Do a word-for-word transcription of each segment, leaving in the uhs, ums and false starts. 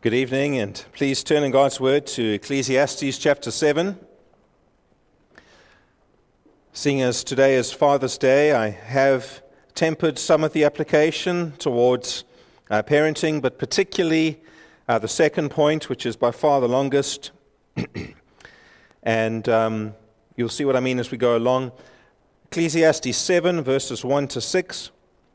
Good evening, and please turn in God's Word to Ecclesiastes chapter seven. Seeing as today is Father's Day, I have tempered some of the application towards uh, parenting, but particularly uh, the second point, which is by far the longest. and um, you'll see what I mean as we go along. Ecclesiastes seven, verses one to six.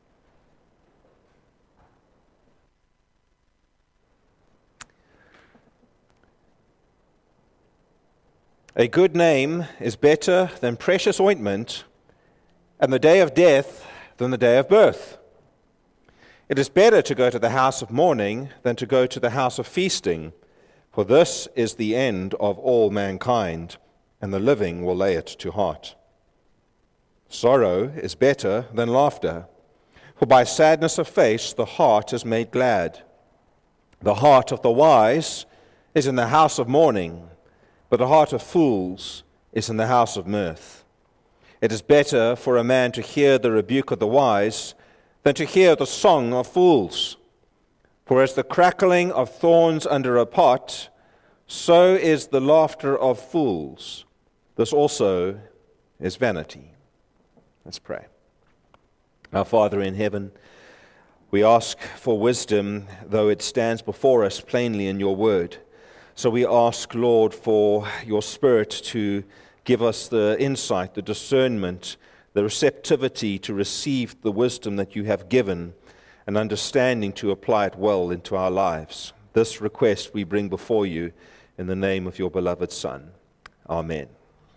A good name is better than precious ointment, and the day of death than the day of birth. It is better to go to the house of mourning than to go to the house of feasting, for this is the end of all mankind, and the living will lay it to heart. Sorrow is better than laughter, for by sadness of face the heart is made glad. The heart of the wise is in the house of mourning, but the heart of fools is in the house of mirth. It is better for a man to hear the rebuke of the wise than to hear the song of fools. For as the crackling of thorns under a pot, so is the laughter of fools. This also is vanity. Let's pray. Our Father in heaven, we ask for wisdom, though it stands before us plainly in your word. So we ask, Lord, for your Spirit to give us the insight, the discernment, the receptivity to receive the wisdom that you have given, and understanding to apply it well into our lives. This request we bring before you in the name of your beloved Son. Amen.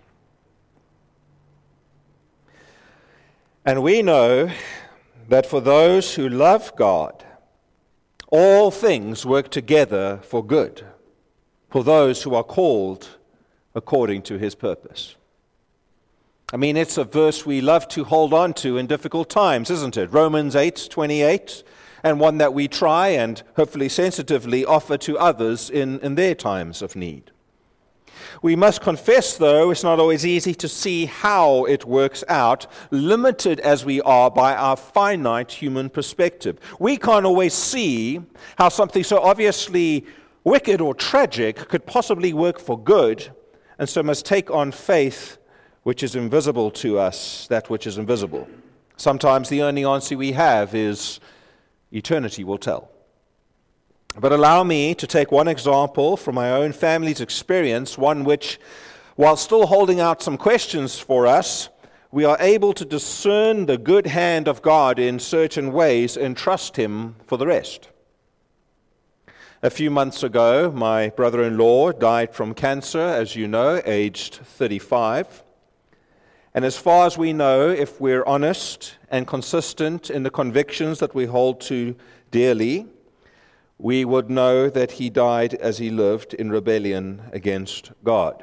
And we know that for those who love God, all things work together for good, for those who are called according to his purpose. I mean, it's a verse we love to hold on to in difficult times, isn't it? Romans eight twenty-eight, and one that we try and hopefully sensitively offer to others in, in their times of need. We must confess, though, it's not always easy to see how it works out, limited as we are by our finite human perspective. We can't always see how something so obviously wicked or tragic could possibly work for good, and so must take on faith which is invisible to us, that which is invisible. Sometimes the only answer we have is eternity will tell. But allow me to take one example from my own family's experience, one which, while still holding out some questions for us, we are able to discern the good hand of God in certain ways and trust him for the rest. A few months ago, my brother-in-law died from cancer, as you know, aged thirty-five. And as far as we know, if we're honest and consistent in the convictions that we hold to dearly, we would know that he died as he lived in rebellion against God.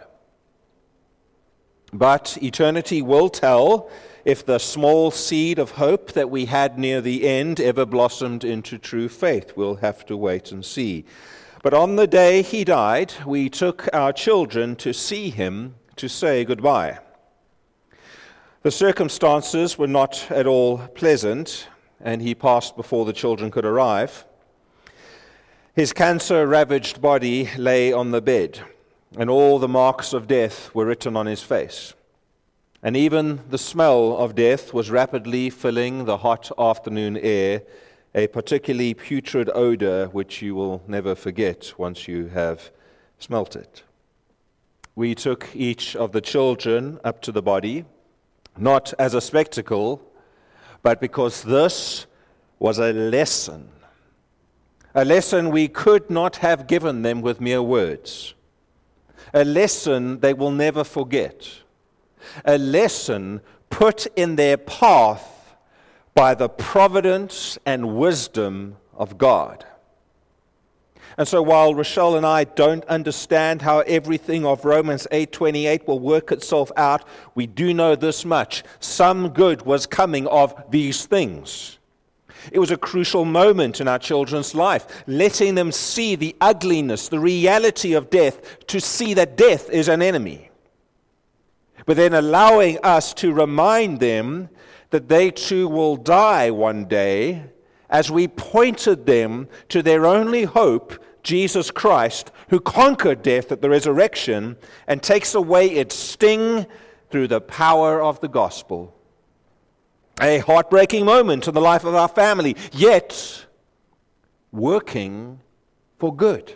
But eternity will tell if the small seed of hope that we had near the end ever blossomed into true faith. We'll have to wait and see. But on the day he died, we took our children to see him, to say goodbye. The circumstances were not at all pleasant, and he passed before the children could arrive. His cancer-ravaged body lay on the bed, and all the marks of death were written on his face. And even the smell of death was rapidly filling the hot afternoon air, a particularly putrid odor which you will never forget once you have smelt it. We took each of the children up to the body, not as a spectacle, but because this was a lesson. A lesson we could not have given them with mere words. A lesson they will never forget. A lesson put in their path by the providence and wisdom of God. And so while Rochelle and I don't understand how everything of Romans eight twenty-eight will work itself out, we do know this much. Some good was coming of these things. It was a crucial moment in our children's life, letting them see the ugliness, the reality of death, to see that death is an enemy. But then allowing us to remind them that they too will die one day, as we pointed them to their only hope Jesus Christ, who conquered death at the resurrection and takes away its sting through the power of the gospel. A heartbreaking moment in the life of our family, yet working for good.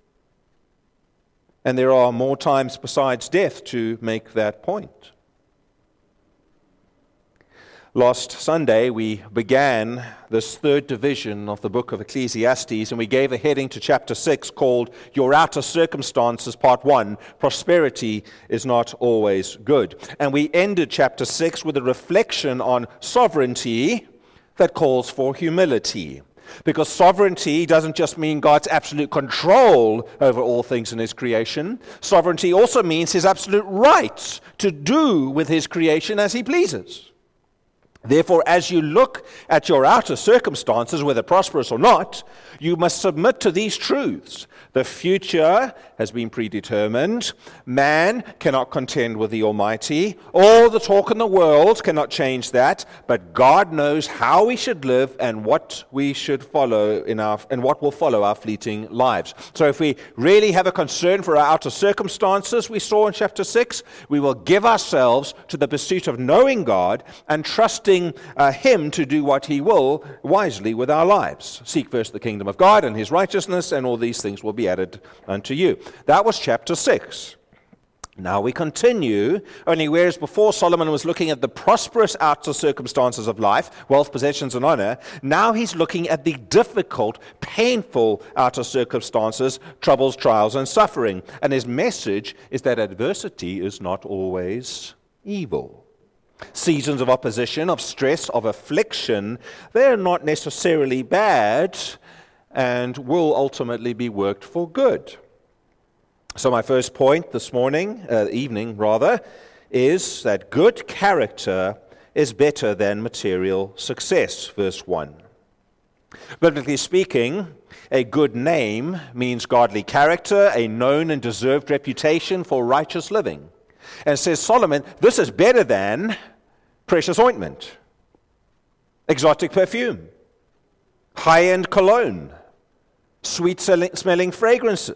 And there are more times besides death to make that point. Last Sunday, we began this third division of the book of Ecclesiastes, and we gave a heading to chapter six called Your Outer Circumstances, Part one, Prosperity is Not Always Good. And we ended chapter six with a reflection on sovereignty that calls for humility. Because sovereignty doesn't just mean God's absolute control over all things in His creation. Sovereignty also means His absolute right to do with His creation as He pleases. Therefore, as you look at your outer circumstances, whether prosperous or not, you must submit to these truths. The future has been predetermined. Man cannot contend with the Almighty. All the talk in the world cannot change that. But God knows how we should live and what we should follow in our and what will follow our fleeting lives. So if we really have a concern for our outer circumstances, we saw in chapter six, we will give ourselves to the pursuit of knowing God and trusting uh, Him to do what He will wisely with our lives. Seek first the kingdom of God and His righteousness, and all these things will be added unto you. That was chapter six. Now we continue, only whereas before Solomon was looking at the prosperous outer circumstances of life, wealth, possessions, and honor, now he's looking at the difficult, painful outer circumstances, troubles, trials, and suffering. And his message is that adversity is not always evil. Seasons of opposition, of stress, of affliction, they're not necessarily bad and will ultimately be worked for good. So my first point this morning, uh, evening rather, is that good character is better than material success, verse one. Biblically speaking, a good name means godly character, a known and deserved reputation for righteous living. And says Solomon, this is better than precious ointment, exotic perfume, high-end cologne, sweet-smelling fragrances.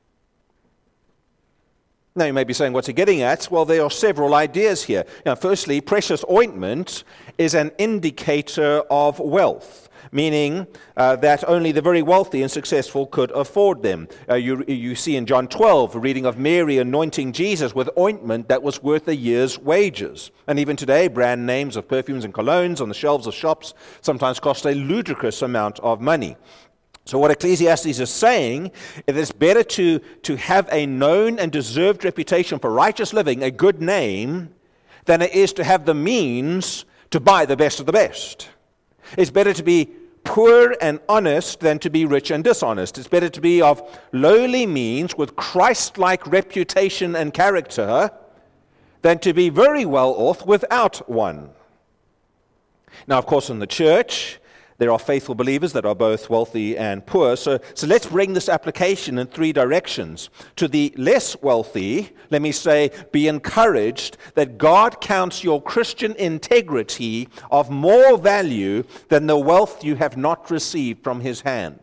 Now you may be saying, what's he getting at? Well, there are several ideas here. Now, firstly, precious ointment is an indicator of wealth, meaning uh, that only the very wealthy and successful could afford them. Uh, you, you see in John twelve, a reading of Mary anointing Jesus with ointment that was worth a year's wages. And even today, brand names of perfumes and colognes on the shelves of shops sometimes cost a ludicrous amount of money. So what Ecclesiastes is saying, it is better to, to have a known and deserved reputation for righteous living, a good name, than it is to have the means to buy the best of the best. It's better to be poor and honest than to be rich and dishonest. It's better to be of lowly means with Christ-like reputation and character than to be very well off without one. Now, of course, in the church, there are faithful believers that are both wealthy and poor. So, so let's bring this application in three directions. To the less wealthy, let me say, be encouraged that God counts your Christian integrity of more value than the wealth you have not received from His hand.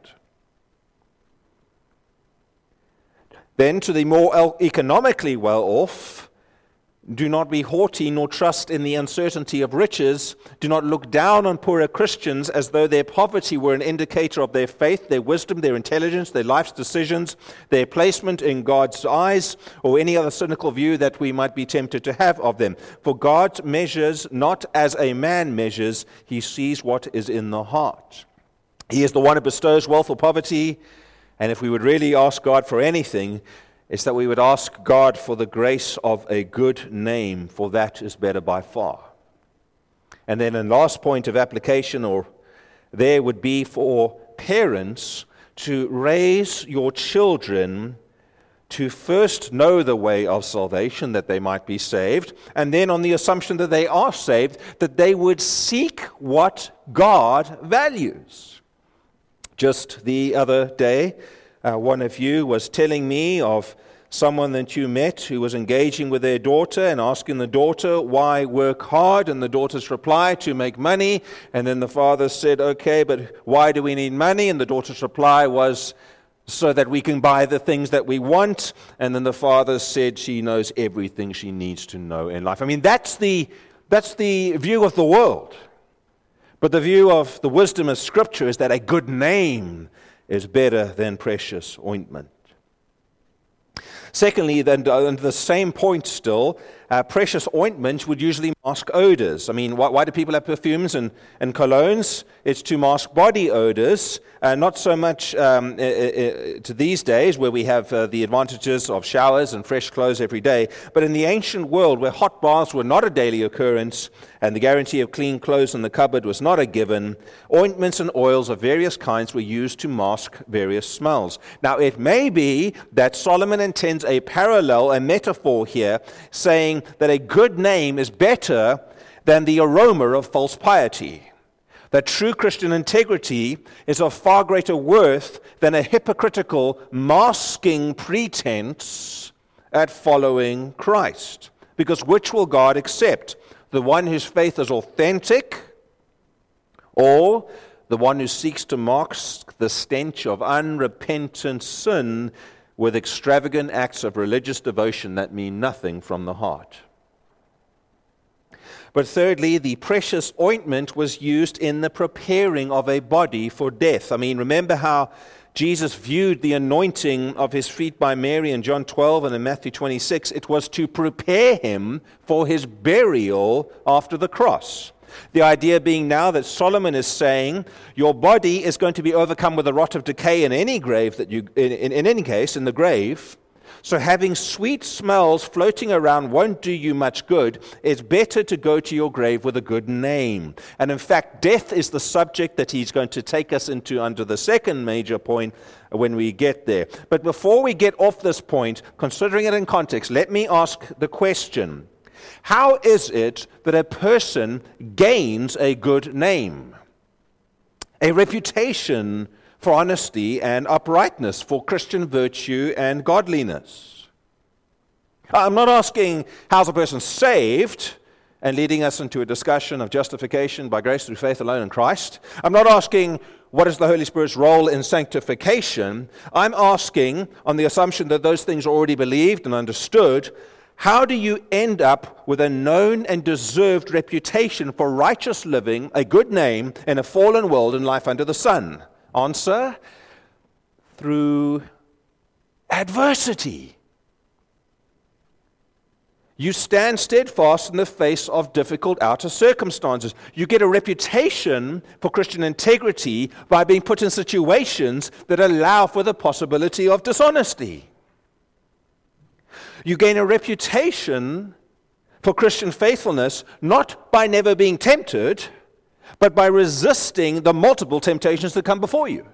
Then to the more economically well-off, do not be haughty, nor trust in the uncertainty of riches. Do not look down on poorer Christians as though their poverty were an indicator of their faith, their wisdom, their intelligence, their life's decisions, their placement in God's eyes, or any other cynical view that we might be tempted to have of them. For God measures not as a man measures. He sees what is in the heart. He is the one who bestows wealth or poverty. And if we would really ask God for anything, it's that we would ask God for the grace of a good name, for that is better by far. And then a last point of application, or there would be for parents to raise your children to first know the way of salvation, that they might be saved, and then on the assumption that they are saved, that they would seek what God values. Just the other day, Uh, one of you was telling me of someone that you met who was engaging with their daughter and asking the daughter, why work hard? And the daughter's reply, to make money. And then the father said, okay, but why do we need money? And the daughter's reply was, so that we can buy the things that we want. And then the Father said she knows everything she needs to know in life. I mean, that's the, that's the view of the world. But the view of the wisdom of Scripture is that a good name is better than precious ointment. Secondly, then, on the same point still, uh, precious ointments would usually mask odors. I mean, why, why do people have perfumes and, and colognes? It's to mask body odors, uh, not so much um, uh, uh, to these days where we have uh, the advantages of showers and fresh clothes every day, but in the ancient world where hot baths were not a daily occurrence and the guarantee of clean clothes in the cupboard was not a given, ointments and oils of various kinds were used to mask various smells. Now, it may be that Solomon intends a parallel, a metaphor here, saying that a good name is better than the aroma of false piety. That true Christian integrity is of far greater worth than a hypocritical, masking pretense at following Christ. Because which will God accept? The one whose faith is authentic, or the one who seeks to mask the stench of unrepentant sin with extravagant acts of religious devotion that mean nothing from the heart? But thirdly, the precious ointment was used in the preparing of a body for death. I mean, remember how Jesus viewed the anointing of his feet by Mary in John twelve and in Matthew twenty-six. It was to prepare him for his burial after the cross. The idea being now that Solomon is saying, your body is going to be overcome with the rot of decay in any grave that you, in, in, in any case, in the grave. So having sweet smells floating around won't do you much good. It's better to go to your grave with a good name. And in fact, death is the subject that he's going to take us into under the second major point when we get there. But before we get off this point, considering it in context, let me ask the question: how is it that a person gains a good name, a reputation for honesty and uprightness, for Christian virtue and godliness? I'm not asking how's a person saved and leading us into a discussion of justification by grace through faith alone in Christ. I'm not asking what is the Holy Spirit's role in sanctification. I'm asking, on the assumption that those things are already believed and understood, how do you end up with a known and deserved reputation for righteous living, a good name in a fallen world and life under the sun? Answer: through adversity. You stand steadfast in the face of difficult outer circumstances. You get a reputation for Christian integrity by being put in situations that allow for the possibility of dishonesty. You gain a reputation for Christian faithfulness not by never being tempted, but by resisting the multiple temptations that come before you.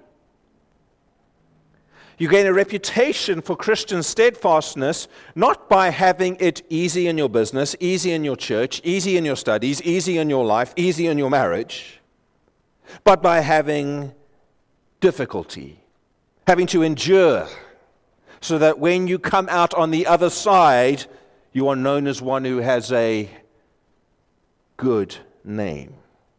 You gain a reputation for Christian steadfastness not by having it easy in your business, easy in your church, easy in your studies, easy in your life, easy in your marriage, but by having difficulty, having to endure, so that when you come out on the other side, you are known as one who has a good name.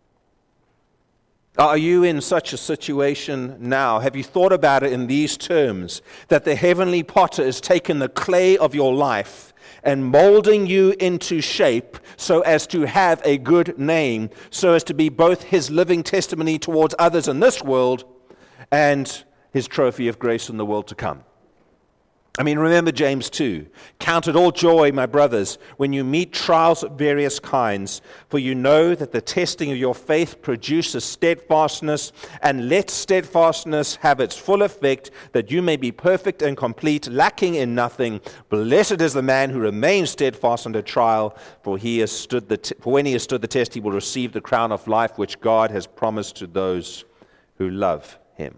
Are you in such a situation now? Have you thought about it in these terms, that the heavenly potter has taken the clay of your life and molding you into shape so as to have a good name, so as to be both his living testimony towards others in this world and his trophy of grace in the world to come? I mean, remember James two. Count it all joy, my brothers, when you meet trials of various kinds, for you know that the testing of your faith produces steadfastness, and let steadfastness have its full effect, that you may be perfect and complete, lacking in nothing. Blessed is the man who remains steadfast under trial, for he has stood the t- for when he has stood the test, he will receive the crown of life which God has promised to those who love him.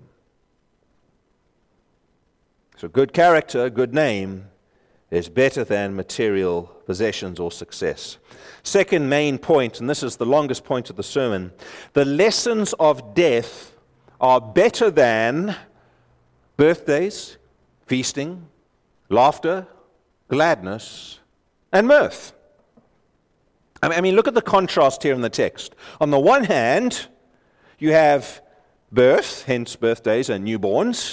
So good character, good name, is better than material possessions or success. Second main point, and this is the longest point of the sermon: the lessons of death are better than birthdays, feasting, laughter, gladness, and mirth. I mean, look at the contrast here in the text. On the one hand, you have birth, hence birthdays and newborns,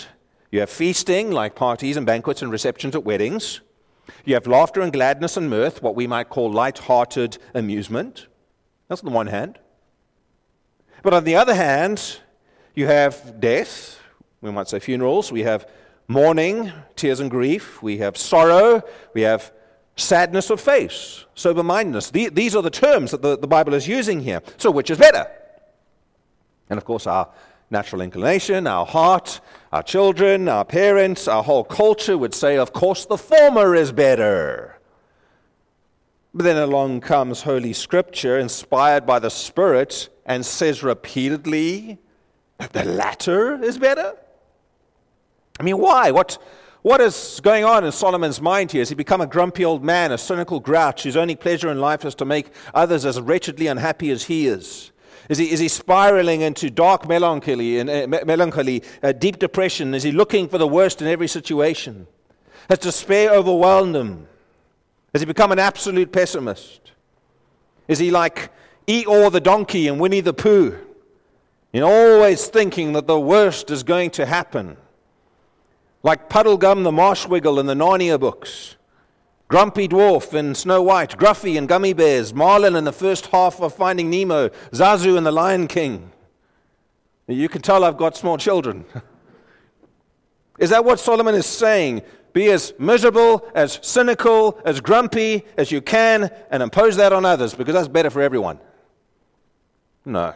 You have feasting, like parties and banquets and receptions at weddings. You have laughter and gladness and mirth, what we might call light-hearted amusement. That's on the one hand. But on the other hand, you have death, we might say funerals. We have mourning, tears and grief. We have sorrow. We have sadness of face, sober-mindedness. These are the terms that the, the Bible is using here. So which is better? And of course, our natural inclination, our heart, our children, our parents, our whole culture would say, of course, the former is better. But then along comes Holy Scripture, inspired by the Spirit, and says repeatedly that the latter is better. I mean, why? What, what is going on in Solomon's mind here? Has he become a grumpy old man, a cynical grouch whose only pleasure in life is to make others as wretchedly unhappy as he is? Is he, is he spiraling into dark melancholy and uh, melancholy, uh, deep depression? Is he looking for the worst in every situation? Has despair overwhelmed him? Has he become an absolute pessimist? Is he like Eeyore the donkey and Winnie the Pooh, you know, always thinking that the worst is going to happen? Like Puddlegum the Marshwiggle in the Narnia books, Grumpy Dwarf in Snow White, Gruffy in Gummy Bears, Marlin in the first half of Finding Nemo, Zazu in The Lion King. You can tell I've got small children. Is that what Solomon is saying? Be as miserable, as cynical, as grumpy as you can, and impose that on others, because that's better for everyone. No.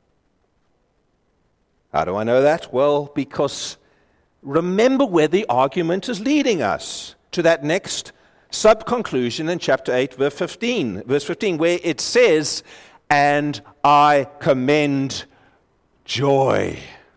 How do I know that? Well, because remember where the argument is leading us, to that next sub-conclusion in chapter eight, verse fifteen, verse fifteen, where it says, and I commend joy.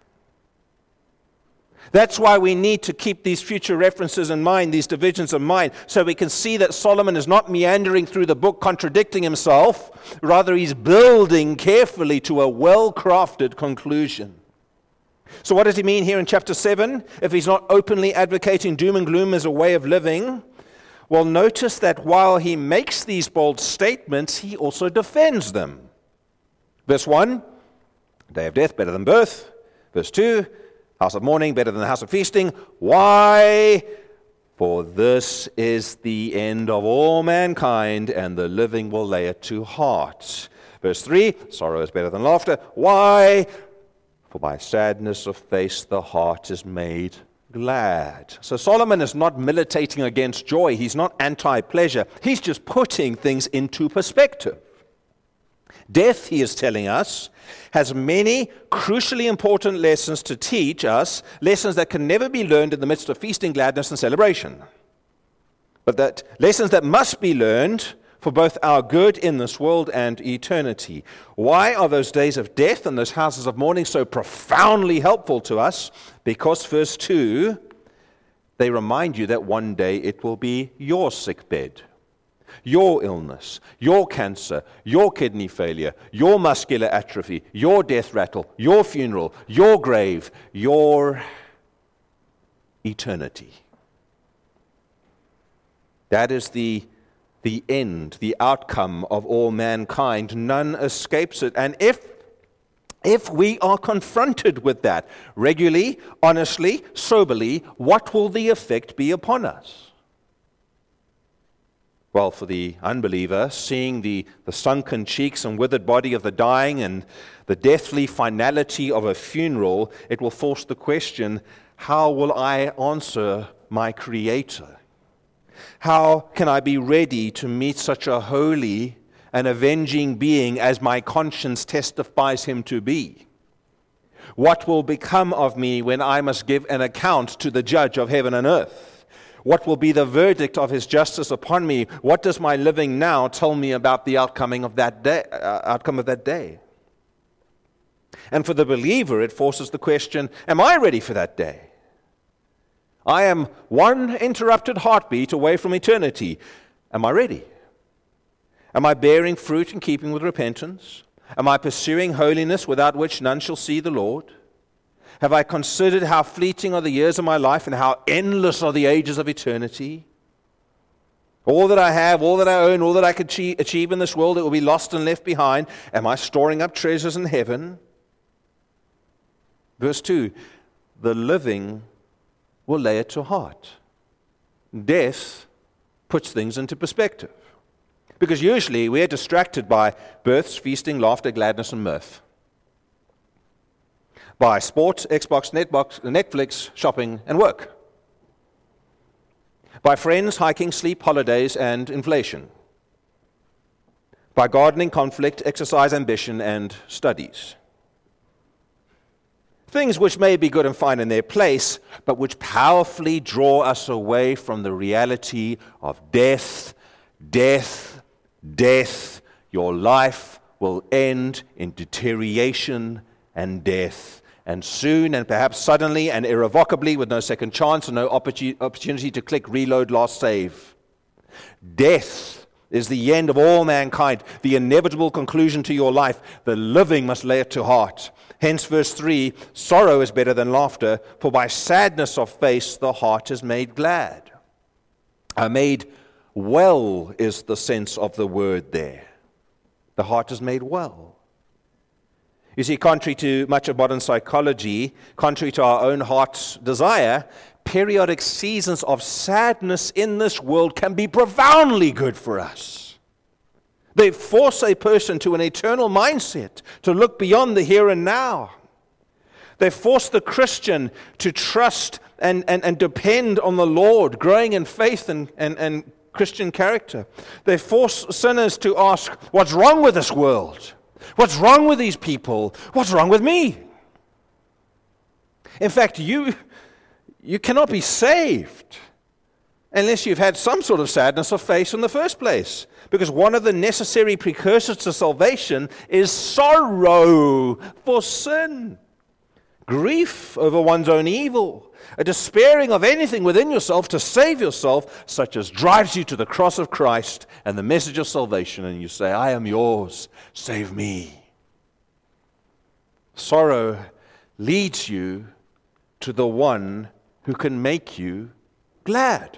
That's why we need to keep these future references in mind, these divisions of mind, so we can see that Solomon is not meandering through the book contradicting himself. Rather, he's building carefully to a well-crafted conclusion. So what does he mean here in chapter seven? If he's not openly advocating doom and gloom as a way of living, well, notice that while he makes these bold statements, he also defends them. Verse one, day of death better than birth. Verse two, house of mourning better than the house of feasting. Why? For this is the end of all mankind, and the living will lay it to heart. Verse three, sorrow is better than laughter. Why? For by sadness of face the heart is made glad. So Solomon is not militating against joy. He's not anti-pleasure. He's just putting things into perspective. Death, he is telling us, has many crucially important lessons to teach us, lessons that can never be learned in the midst of feasting, gladness, and celebration. But that lessons that must be learned for both our good in this world and eternity. Why are those days of death and those houses of mourning so profoundly helpful to us? Because, verse two, they remind you that one day it will be your sick bed, your illness, your cancer, your kidney failure, your muscular atrophy, your death rattle, your funeral, your grave, your eternity. That is the the end, the outcome of all mankind. None escapes it. And if if we are confronted with that regularly, honestly, soberly, what will the effect be upon us? Well, for the unbeliever, seeing the, the sunken cheeks and withered body of the dying and the deathly finality of a funeral, it will force the question, how will I answer my Creator? How can I be ready to meet such a holy and avenging being as my conscience testifies him to be? What will become of me when I must give an account to the judge of heaven and earth? What will be the verdict of his justice upon me? What does my living now tell me about the outcoming of that day, uh, outcome of that day? And for the believer, it forces the question, am I ready for that day? I am one interrupted heartbeat away from eternity. Am I ready? Am I bearing fruit in keeping with repentance? Am I pursuing holiness without which none shall see the Lord? Have I considered how fleeting are the years of my life and how endless are the ages of eternity? All that I have, all that I own, all that I could achieve in this world, it will be lost and left behind. Am I storing up treasures in heaven? Verse two, the living will lay it to heart. Death puts things into perspective. Because usually we are distracted by births, feasting, laughter, gladness, and mirth. By sport, Xbox, Netbox, Netflix, shopping, and work. By friends, hiking, sleep, holidays, and inflation. By gardening, conflict, exercise, ambition, and studies. Things which may be good and fine in their place, but which powerfully draw us away from the reality of death, death, death. Your life will end in deterioration and death. And soon, and perhaps suddenly and irrevocably, with no second chance and no opportunity to click reload, last save. Death is the end of all mankind, the inevitable conclusion to your life. The living must lay it to heart. Hence, verse three, sorrow is better than laughter, for by sadness of face the heart is made glad. Uh, made well is the sense of the word there. The heart is made well. You see, contrary to much of modern psychology, contrary to our own heart's desire, periodic seasons of sadness in this world can be profoundly good for us. They force a person to an eternal mindset, to look beyond the here and now. They force the Christian to trust and, and, and depend on the Lord, growing in faith and, and, and Christian character. They force sinners to ask, what's wrong with this world? What's wrong with these people? What's wrong with me? In fact, you, you cannot be saved unless you've had some sort of sadness of face in the first place. Because one of the necessary precursors to salvation is sorrow for sin, grief over one's own evil, a despairing of anything within yourself to save yourself, such as drives you to the cross of Christ and the message of salvation, and you say, I am yours, save me. Sorrow leads you to the one who can make you glad.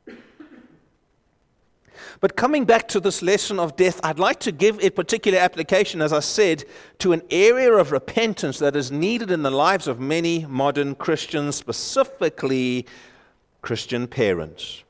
But coming back to this lesson of death, I'd like to give a particular application, as I said, to an area of repentance that is needed in the lives of many modern Christians, specifically Christian parents.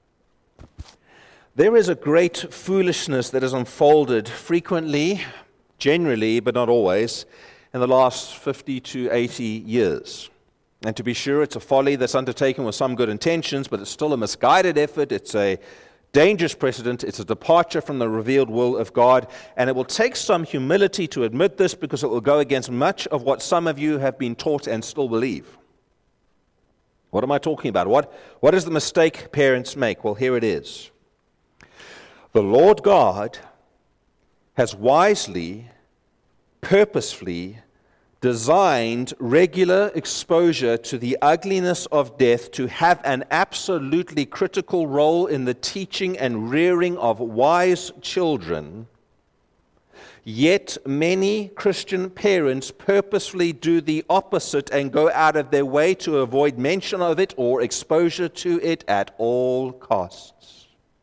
There is a great foolishness that has unfolded frequently, generally, but not always, in the last fifty to eighty years. And to be sure, it's a folly that's undertaken with some good intentions, but it's still a misguided effort. It's a dangerous precedent. It's a departure from the revealed will of God, and it will take some humility to admit this, because it will go against much of what some of you have been taught and still believe. What am I talking about? What, what is the mistake parents make? Well, here it is. The Lord God has wisely, purposefully designed regular exposure to the ugliness of death to have an absolutely critical role in the teaching and rearing of wise children. Yet many Christian parents purposefully do the opposite and go out of their way to avoid mention of it or exposure to it at all costs.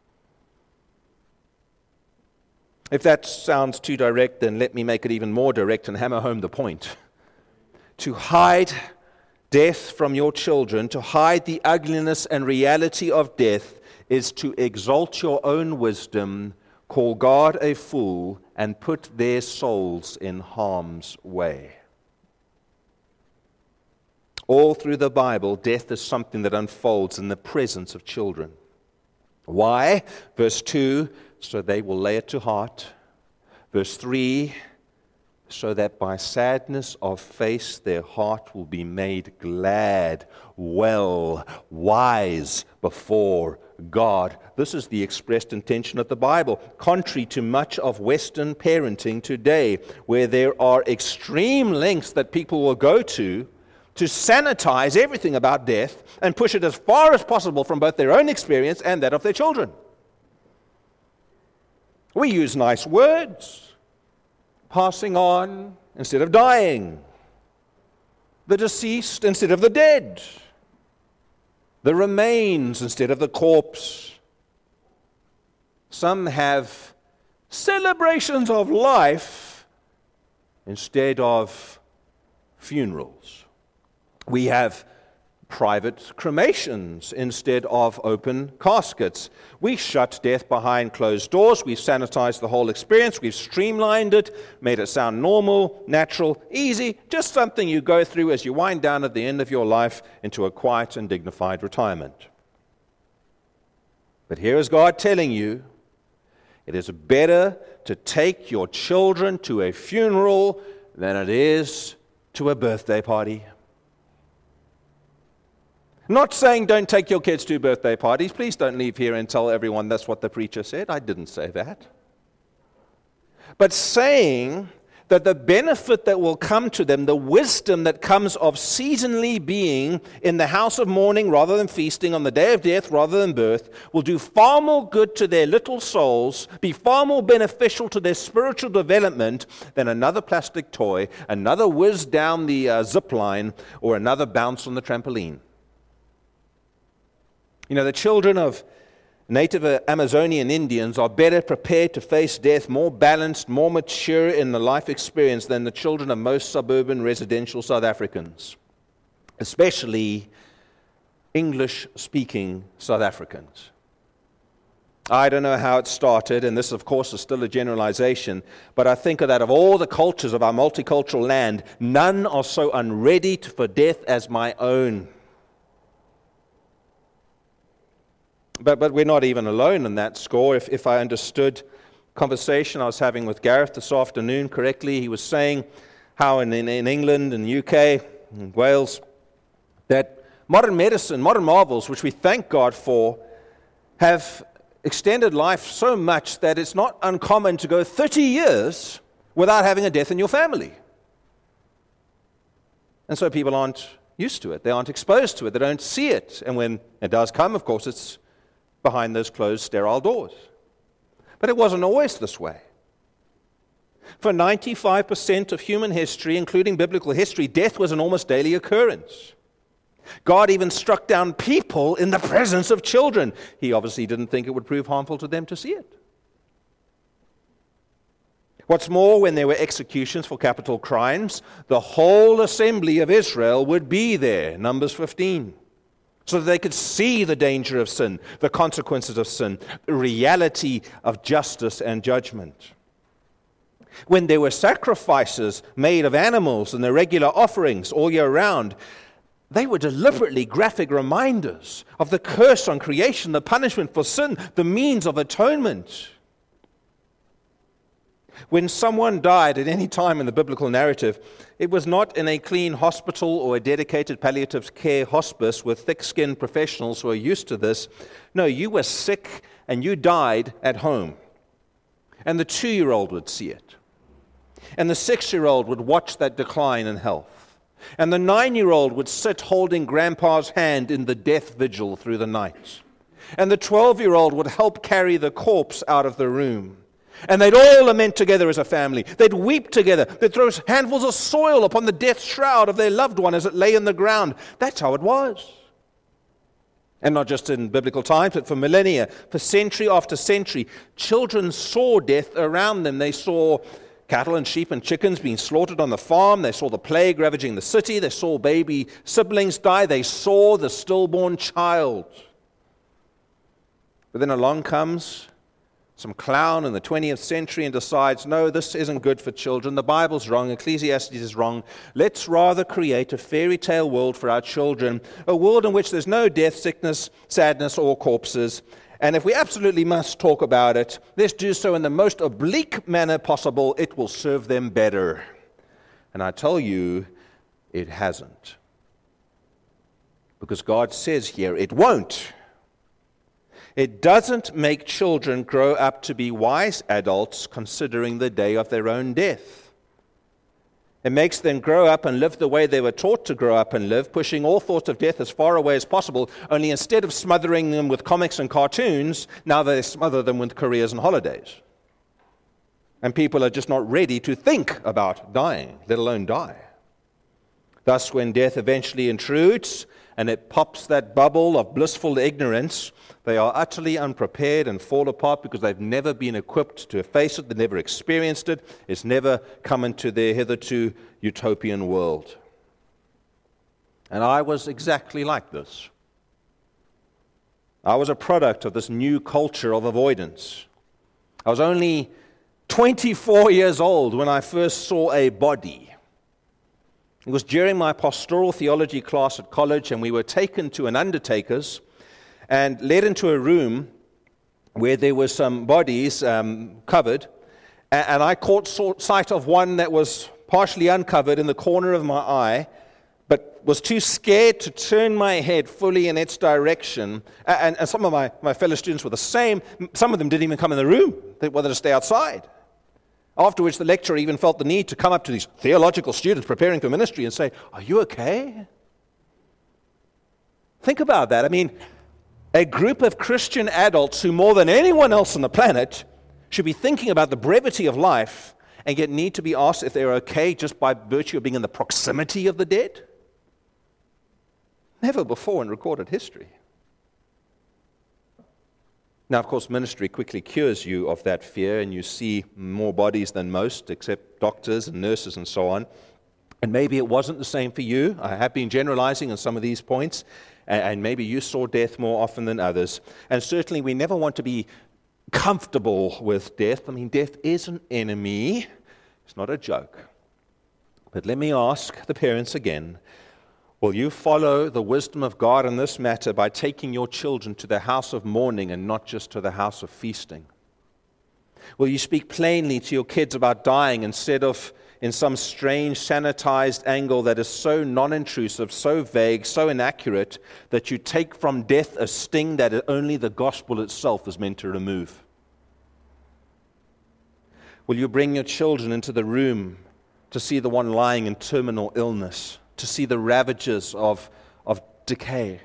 If that sounds too direct, then let me make it even more direct and hammer home the point. To hide death from your children, to hide the ugliness and reality of death, is to exalt your own wisdom, call God a fool, and put their souls in harm's way. All through the Bible, death is something that unfolds in the presence of children. Why? Verse two, so they will lay it to heart. Verse three, so that by sadness of face their heart will be made glad, well, wise before God. This is the expressed intention of the Bible, contrary to much of Western parenting today, where there are extreme lengths that people will go to to sanitize everything about death and push it as far as possible from both their own experience and that of their children. We use nice words. Passing on instead of dying. The deceased instead of the dead. The remains instead of the corpse. Some have celebrations of life instead of funerals. We have private cremations instead of open caskets. We shut death behind closed doors. We've sanitized the whole experience. We've streamlined it, made it sound normal, natural, easy, just something you go through as you wind down at the end of your life into a quiet and dignified retirement. But here is God telling you, it is better to take your children to a funeral than it is to a birthday party. I'm not saying don't take your kids to birthday parties. Please don't leave here and tell everyone that's what the preacher said. I didn't say that. But saying that the benefit that will come to them, the wisdom that comes of seasonally being in the house of mourning rather than feasting, on the day of death rather than birth, will do far more good to their little souls, be far more beneficial to their spiritual development than another plastic toy, another whiz down the uh, zip line, or another bounce on the trampoline. You know, the children of native Amazonian Indians are better prepared to face death, more balanced, more mature in the life experience than the children of most suburban residential South Africans, especially English-speaking South Africans. I don't know how it started, and this, of course, is still a generalization, but I think that of all the cultures of our multicultural land, none are so unready for death as my own. But but we're not even alone in that score. If if I understood conversation I was having with Gareth this afternoon correctly, he was saying how in, in, in England and U K and Wales that modern medicine, modern marvels, which we thank God for, have extended life so much that it's not uncommon to go thirty years without having a death in your family. And so people aren't used to it. They aren't exposed to it. They don't see it. And when it does come, of course, it's behind those closed, sterile doors. But it wasn't always this way. For ninety-five percent of human history, including biblical history, death was an almost daily occurrence. God even struck down people in the presence of children. He obviously didn't think it would prove harmful to them to see it. What's more, when there were executions for capital crimes, the whole assembly of Israel would be there, Numbers fifteen. So that they could see the danger of sin, the consequences of sin, the reality of justice and judgment. When there were sacrifices made of animals and the regular offerings all year round, they were deliberately graphic reminders of the curse on creation, the punishment for sin, the means of atonement. When someone died at any time in the biblical narrative, it was not in a clean hospital or a dedicated palliative care hospice with thick-skinned professionals who are used to this. No, you were sick and you died at home. And the two-year-old would see it. And the six-year-old would watch that decline in health. And the nine-year-old would sit holding grandpa's hand in the death vigil through the night. And the twelve-year-old would help carry the corpse out of the room. And they'd all lament together as a family. They'd weep together. They'd throw handfuls of soil upon the death shroud of their loved one as it lay in the ground. That's how it was. And not just in biblical times, but for millennia, for century after century, children saw death around them. They saw cattle and sheep and chickens being slaughtered on the farm. They saw the plague ravaging the city. They saw baby siblings die. They saw the stillborn child. But then along comes some clown in the twentieth century and decides, no, this isn't good for children. The Bible's wrong. Ecclesiastes is wrong. Let's rather create a fairy tale world for our children, a world in which there's no death, sickness, sadness, or corpses. And if we absolutely must talk about it, let's do so in the most oblique manner possible. It will serve them better. And I tell you, it hasn't. Because God says here, it won't. It doesn't make children grow up to be wise adults considering the day of their own death. It makes them grow up and live the way they were taught to grow up and live, pushing all thoughts of death as far away as possible, only instead of smothering them with comics and cartoons, now they smother them with careers and holidays. And people are just not ready to think about dying, let alone die. Thus, when death eventually intrudes and it pops that bubble of blissful ignorance, they are utterly unprepared and fall apart because they've never been equipped to face it. They've never experienced it. It's never come into their hitherto utopian world. And I was exactly like this. I was a product of this new culture of avoidance. I was only twenty-four years old when I first saw a body. It was during my pastoral theology class at college, and we were taken to an undertaker's and led into a room where there were some bodies um, covered, and, and I caught sight of one that was partially uncovered in the corner of my eye, but was too scared to turn my head fully in its direction. And, and some of my, my fellow students were the same. Some of them didn't even come in the room. They wanted to stay outside. After which the lecturer even felt the need to come up to these theological students preparing for ministry and say, "Are you okay?" Think about that. I mean, a group of Christian adults who more than anyone else on the planet should be thinking about the brevity of life and yet need to be asked if they're okay just by virtue of being in the proximity of the dead? Never before in recorded history. Now, of course, ministry quickly cures you of that fear, and you see more bodies than most, except doctors and nurses and so on. And maybe it wasn't the same for you. I have been generalizing on some of these points, and maybe you saw death more often than others. And certainly we never want to be comfortable with death. I mean, death is an enemy. It's not a joke. But let me ask the parents again, will you follow the wisdom of God in this matter by taking your children to the house of mourning and not just to the house of feasting? Will you speak plainly to your kids about dying instead of in some strange, sanitized angle that is so non-intrusive, so vague, so inaccurate, that you take from death a sting that only the gospel itself is meant to remove? Will you bring your children into the room to see the one lying in terminal illness, to see the ravages of, of decay?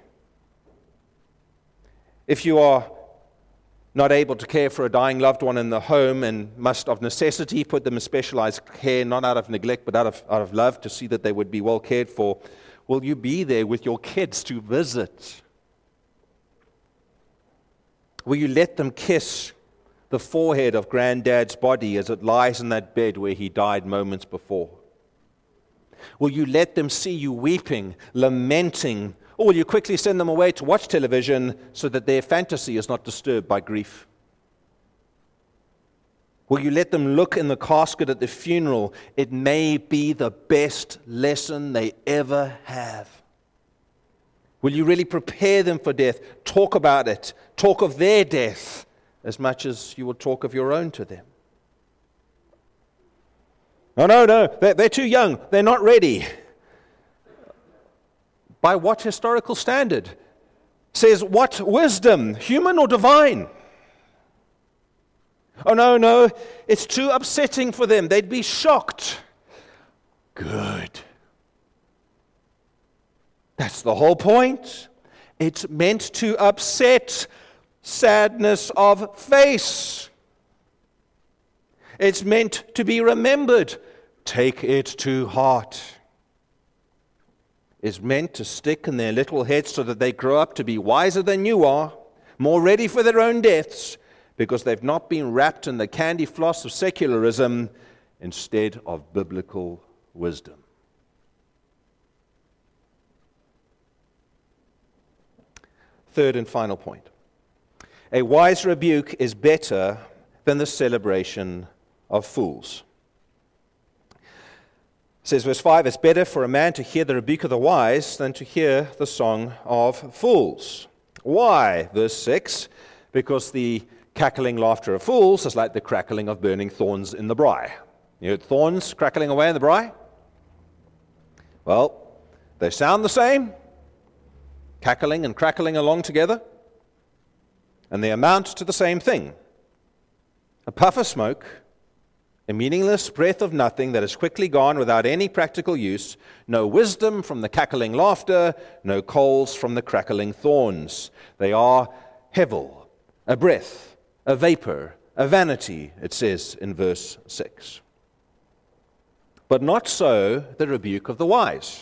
If you are not able to care for a dying loved one in the home and must of necessity put them in specialized care, not out of neglect but out of, out of love, to see that they would be well cared for, will you be there with your kids to visit? Will you let them kiss the forehead of granddad's body as it lies in that bed where he died moments before? Will you let them see you weeping, lamenting, or will you quickly send them away to watch television so that their fantasy is not disturbed by grief? Will you let them look in the casket at the funeral? It may be the best lesson they ever have. Will you really prepare them for death? Talk about it. Talk of their death as much as you will talk of your own to them. No, no, no, they're, they're too young. They're not ready. By what historical standard? Says what wisdom, human or divine? Oh, no, no, it's too upsetting for them. They'd be shocked. Good. That's the whole point. It's meant to upset sadness of face. It's meant to be remembered. Take it to heart. Is meant to stick in their little heads so that they grow up to be wiser than you are, more ready for their own deaths, because they've not been wrapped in the candy floss of secularism instead of biblical wisdom. Third and final point. A wise rebuke is better than the celebration of fools. It says, verse five, it's better for a man to hear the rebuke of the wise than to hear the song of fools. Why? Verse six, because the cackling laughter of fools is like the crackling of burning thorns in the braai. You heard thorns crackling away in the braai? Well, they sound the same, cackling and crackling along together, and they amount to the same thing. A puff of smoke, a meaningless breath of nothing that is quickly gone without any practical use, no wisdom from the cackling laughter, no coals from the crackling thorns. They are hevel, a breath, a vapor, a vanity, it says in verse six. But not so the rebuke of the wise.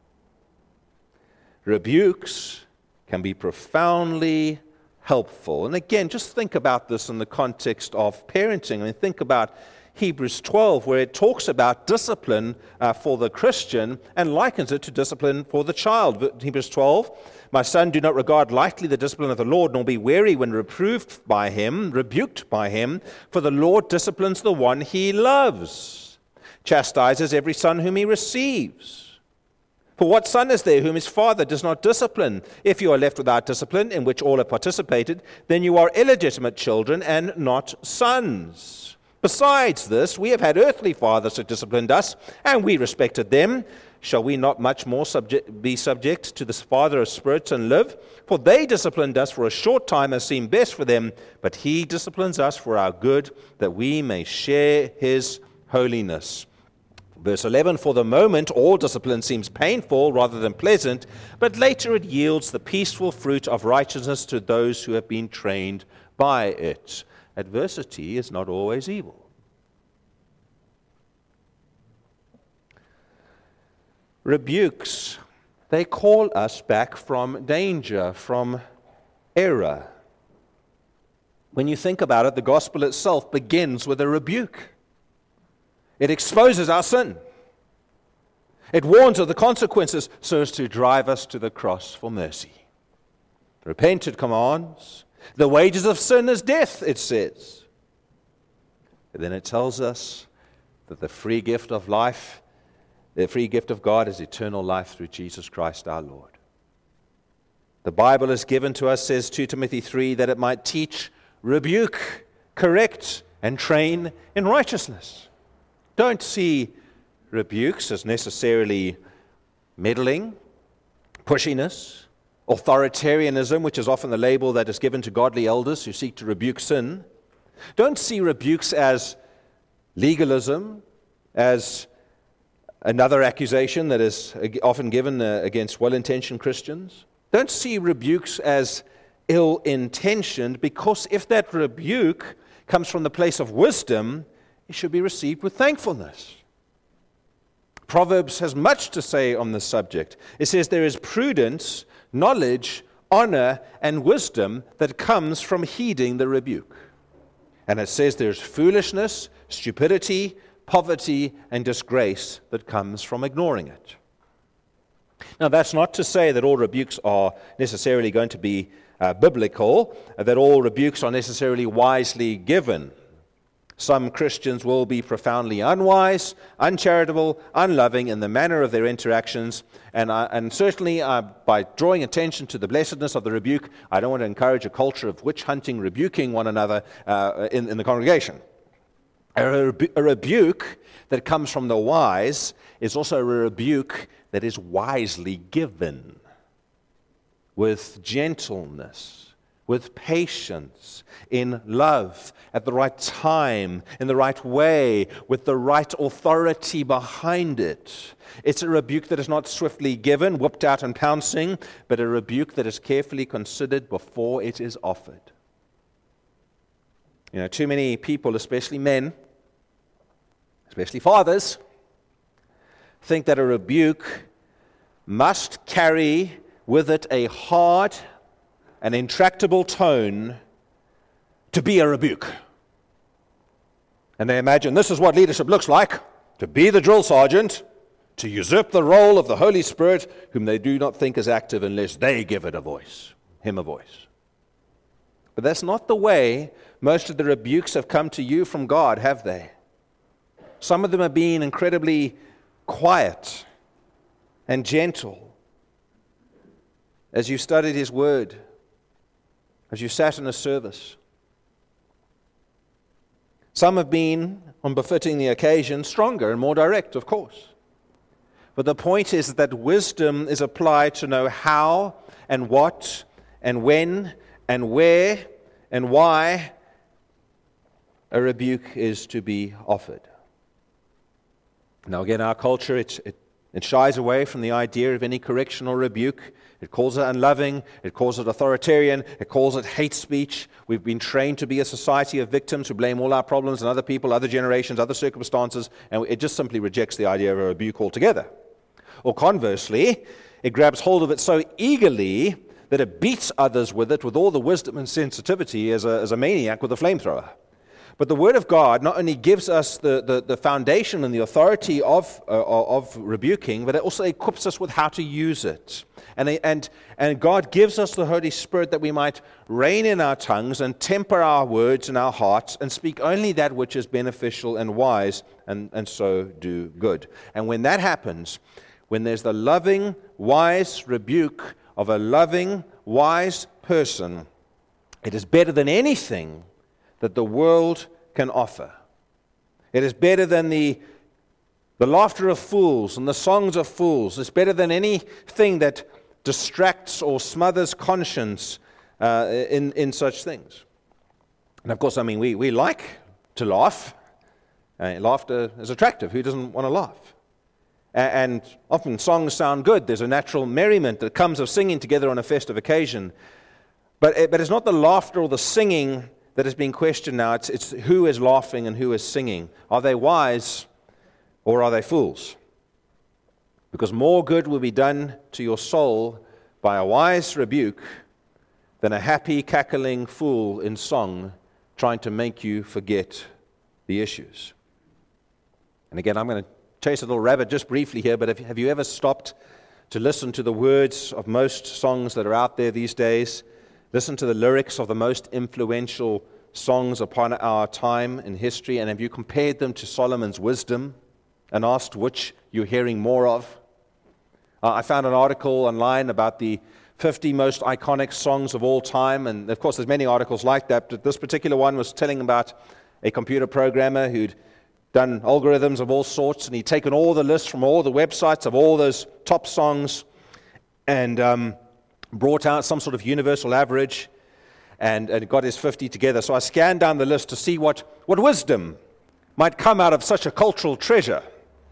Rebukes can be profoundly helpful. And again, just think about this in the context of parenting. I mean, think about Hebrews twelve, where it talks about discipline uh, for the Christian and likens it to discipline for the child. Hebrews twelve, my son, do not regard lightly the discipline of the Lord, nor be weary when reproved by him, rebuked by him, for the Lord disciplines the one he loves, chastises every son whom he receives. For what son is there whom his father does not discipline? If you are left without discipline, in which all have participated, then you are illegitimate children and not sons. Besides this, we have had earthly fathers who disciplined us, and we respected them. Shall we not much more subject, be subject to the Father of spirits and live? For they disciplined us for a short time as seemed best for them, but he disciplines us for our good, that we may share his holiness. Verse eleven, for the moment all discipline seems painful rather than pleasant, but later it yields the peaceful fruit of righteousness to those who have been trained by it. Adversity is not always evil. Rebukes, they call us back from danger, from error. When you think about it, the gospel itself begins with a rebuke. It exposes our sin. It warns of the consequences so as to drive us to the cross for mercy. Repent, it commands. The wages of sin is death, it says. But then it tells us that the free gift of life, the free gift of God is eternal life through Jesus Christ our Lord. The Bible is given to us, says Second Timothy three, that it might teach, rebuke, correct, and train in righteousness. Don't see rebukes as necessarily meddling, pushiness, authoritarianism, which is often the label that is given to godly elders who seek to rebuke sin. Don't see rebukes as legalism, as another accusation that is often given against well-intentioned Christians. Don't see rebukes as ill-intentioned, because if that rebuke comes from the place of wisdom, it should be received with thankfulness. Proverbs has much to say on this subject. It says there is prudence, knowledge, honor, and wisdom that comes from heeding the rebuke. And it says there's foolishness, stupidity, poverty, and disgrace that comes from ignoring it. Now, that's not to say that all rebukes are necessarily going to be uh, biblical, that all rebukes are necessarily wisely given. Some Christians will be profoundly unwise, uncharitable, unloving in the manner of their interactions, and, uh, and certainly uh, by drawing attention to the blessedness of the rebuke, I don't want to encourage a culture of witch hunting, rebuking one another uh, in, in the congregation. A, rebu- a rebuke that comes from the wise is also a rebuke that is wisely given, with gentleness, with patience, in love, at the right time, in the right way, with the right authority behind it. It's a rebuke that is not swiftly given, whooped out and pouncing, but a rebuke that is carefully considered before it is offered. You know, too many people, especially men, especially fathers, think that a rebuke must carry with it a hard and intractable tone to be a rebuke. And they imagine this is what leadership looks like, to be the drill sergeant, to usurp the role of the Holy Spirit, whom they do not think is active unless they give it a voice, him a voice. But that's not the way most of the rebukes have come to you from God, have they? Some of them have been incredibly quiet and gentle. As you studied His Word, as you sat in a service. Some have been, on befitting the occasion, stronger and more direct, of course. But the point is that wisdom is applied to know how and what and when and where and why a rebuke is to be offered. Now again, our culture, it, it, it shies away from the idea of any correction or rebuke. It calls it unloving, it calls it authoritarian, it calls it hate speech. We've been trained to be a society of victims who blame all our problems on other people, other generations, other circumstances, and it just simply rejects the idea of a rebuke altogether. Or conversely, it grabs hold of it so eagerly that it beats others with it with all the wisdom and sensitivity as a, as a maniac with a flamethrower. But the Word of God not only gives us the, the, the foundation and the authority of, uh, of rebuking, but it also equips us with how to use it. And, and, and God gives us the Holy Spirit that we might rein in our tongues and temper our words and our hearts and speak only that which is beneficial and wise, and, and so do good. And when that happens, when there's the loving, wise rebuke of a loving, wise person, it is better than anything that the world can offer. It is better than the, the laughter of fools and the songs of fools. It's better than anything that distracts or smothers conscience uh, in, in such things. And of course, I mean, we, we like to laugh. Uh, laughter is attractive. Who doesn't want to laugh? And often songs sound good. There's a natural merriment that comes of singing together on a festive occasion. But, but it's not the laughter or the singing that is being questioned now. It's, it's who is laughing and who is singing. Are they wise or are they fools? Because more good will be done to your soul by a wise rebuke than a happy, cackling fool in song trying to make you forget the issues. And again, I'm going to chase a little rabbit just briefly here, but have, have you ever stopped to listen to the words of most songs that are out there these days? Listen to the lyrics of the most influential songs upon our time in history, and have you compared them to Solomon's wisdom and asked which you're hearing more of? Uh, I found an article online about the fifty most iconic songs of all time, and of course there's many articles like that, but this particular one was telling about a computer programmer who'd done algorithms of all sorts, and he'd taken all the lists from all the websites of all those top songs and um, brought out some sort of universal average and, and got his fifty together. So I scanned down the list to see what, what wisdom might come out of such a cultural treasure.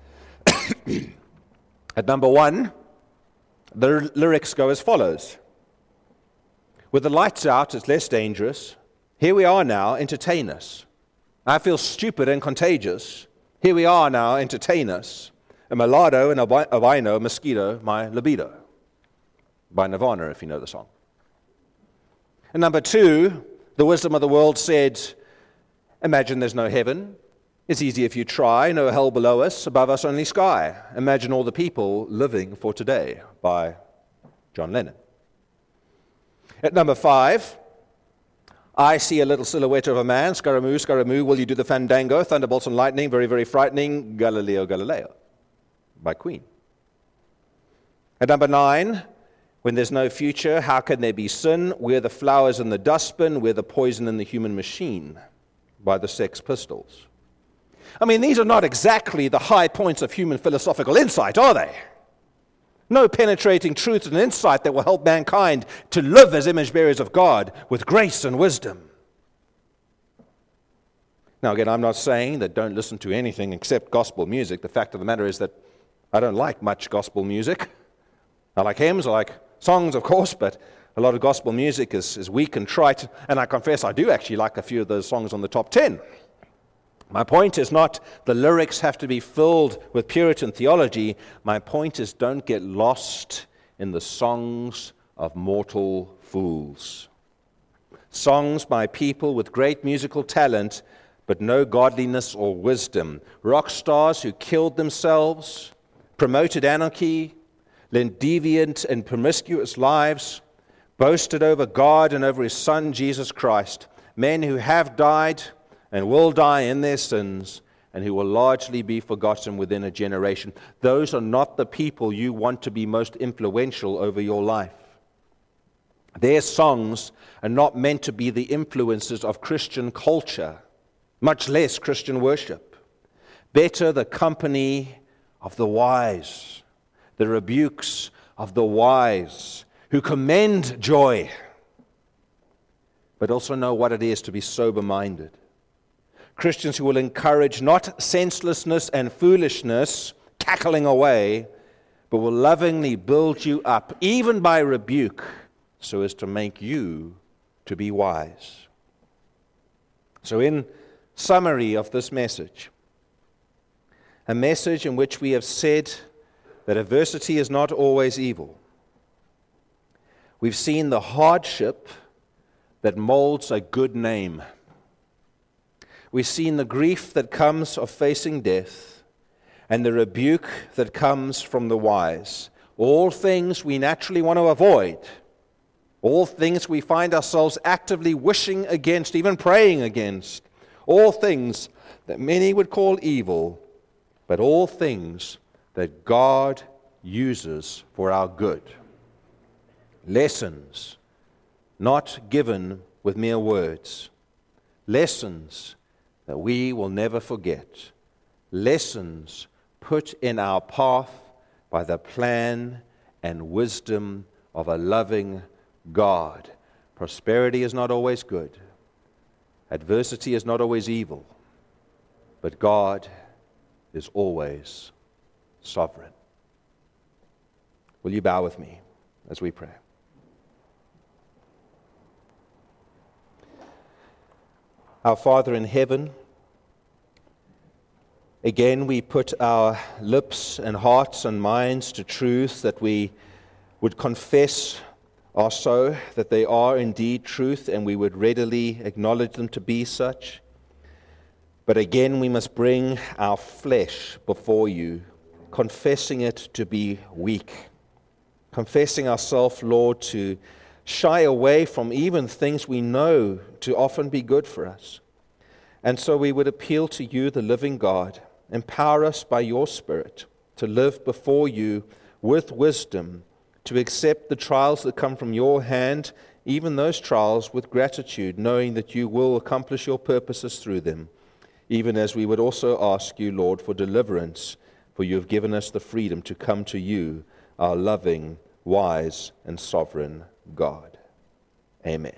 At number one, the lyrics go as follows. With the lights out, it's less dangerous. Here we are now, entertain us. I feel stupid and contagious. Here we are now, entertain us. A mulatto and a albino mosquito, my libido. By Nirvana, if you know the song. And number two, the wisdom of the world said, imagine there's no heaven. It's easy if you try. No hell below us, above us only sky. Imagine all the people living for today, by John Lennon. At number five, I see a little silhouette of a man. Scaramouche, Scaramouche, will you do the fandango? Thunderbolts and lightning, very, very frightening. Galileo, Galileo, by Queen. At number nine, when there's no future, how can there be sin? We're the flowers in the dustbin, we're the poison in the human machine, by the Sex Pistols. I mean, these are not exactly the high points of human philosophical insight, are they? No penetrating truth and insight that will help mankind to live as image bearers of God with grace and wisdom. Now, again, I'm not saying that don't listen to anything except gospel music. The fact of the matter is that I don't like much gospel music. I like hymns, I like songs, of course, but a lot of gospel music is, is weak and trite, and I confess I do actually like a few of those songs on the top ten. My point is not the lyrics have to be filled with Puritan theology. My point is don't get lost in the songs of mortal fools. Songs by people with great musical talent, but no godliness or wisdom. Rock stars who killed themselves, promoted anarchy, led deviant and promiscuous lives, boasted over God and over His Son, Jesus Christ. Men who have died and will die in their sins, and who will largely be forgotten within a generation. Those are not the people you want to be most influential over your life. Their songs are not meant to be the influences of Christian culture, much less Christian worship. Better the company of the wise, the rebukes of the wise, who commend joy, but also know what it is to be sober-minded. Christians who will encourage not senselessness and foolishness, cackling away, but will lovingly build you up, even by rebuke, so as to make you to be wise. So in summary of this message, a message in which we have said that adversity is not always evil. We've seen the hardship that molds a good name. We've seen the grief that comes of facing death and the rebuke that comes from the wise. All things we naturally want to avoid. All things we find ourselves actively wishing against, even praying against. All things that many would call evil, but all things that God uses for our good. Lessons not given with mere words. Lessons that we will never forget. Lessons put in our path by the plan and wisdom of a loving God. Prosperity is not always good. Adversity is not always evil. But God is always sovereign. Will you bow with me as we pray? Our Father in heaven, again we put our lips and hearts and minds to truths that we would confess are so, that they are indeed truth, and we would readily acknowledge them to be such. But again we must bring our flesh before you, confessing it to be weak, confessing ourselves, Lord, to shy away from even things we know to often be good for us. And so we would appeal to you, the living God. Empower us by your Spirit to live before you with wisdom, to accept the trials that come from your hand, even those trials with gratitude, knowing that you will accomplish your purposes through them, even as we would also ask you, Lord, for deliverance, for you have given us the freedom to come to you, our loving, wise, and sovereign God. Amen.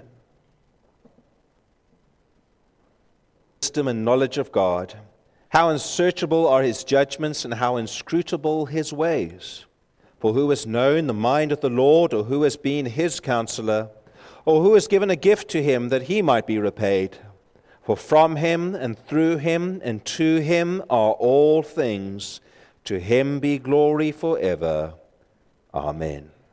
Wisdom and knowledge of God, how unsearchable are his judgments and how inscrutable his ways. For who has known the mind of the Lord, or who has been his counselor, or who has given a gift to him that he might be repaid? For from him and through him and to him are all things. To him be glory forever. Amen.